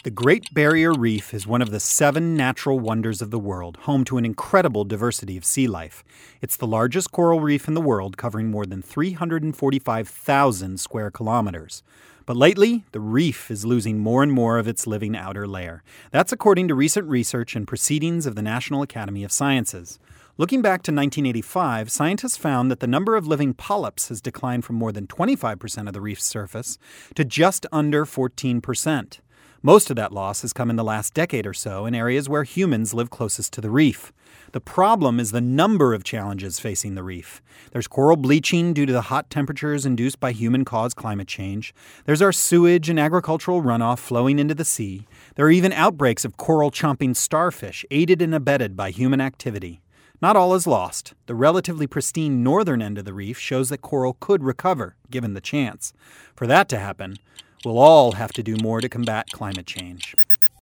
The Great Barrier Reef is one of the 7 natural wonders of the world, home to an incredible diversity of sea life. It's the largest coral reef in the world, covering more than 345,000 square kilometers. But lately, the reef is losing more and more of its living outer layer. That's according to recent research and proceedings of the National Academy of Sciences. Looking back to 1985, scientists found that the number of living polyps has declined from more than 25% of the reef's surface to just under 14%. Most of that loss has come in the last decade or so in areas where humans live closest to the reef. The problem is the number of challenges facing the reef. There's coral bleaching due to the hot temperatures induced by human-caused climate change. There's our sewage and agricultural runoff flowing into the sea. There are even outbreaks of coral-chomping starfish, aided and abetted by human activity. Not all is lost. The relatively pristine northern end of the reef shows that coral could recover, given the chance. For that to happen, we'll all have to do more to combat climate change.